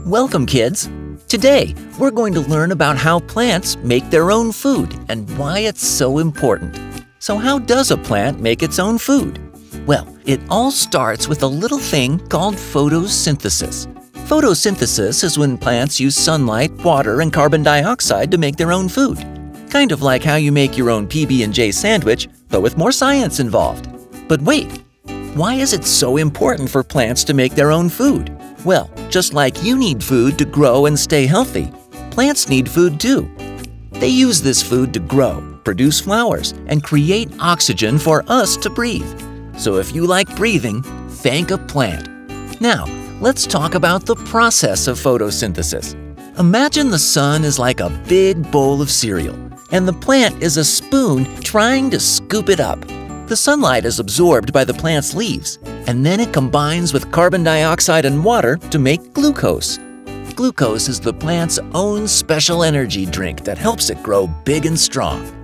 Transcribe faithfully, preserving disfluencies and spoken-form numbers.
Welcome, kids! Today, we're going to learn about how plants make their own food and why it's so important. So how does a plant make its own food? Well, it all starts with a little thing called photosynthesis. Photosynthesis is when plants use sunlight, water, and carbon dioxide to make their own food. Kind of like how you make your own P B and J sandwich, but with more science involved. But wait, why is it so important for plants to make their own food? Well, just like you need food to grow and stay healthy, plants need food too. They use this food to grow, produce flowers, and create oxygen for us to breathe. So if you like breathing, thank a plant. Now, let's talk about the process of photosynthesis. Imagine the sun is like a big bowl of cereal, and the plant is a spoon trying to scoop it up. The sunlight is absorbed by the plant's leaves, and then it combines with carbon dioxide and water to make glucose. Glucose is the plant's own special energy drink that helps it grow big and strong.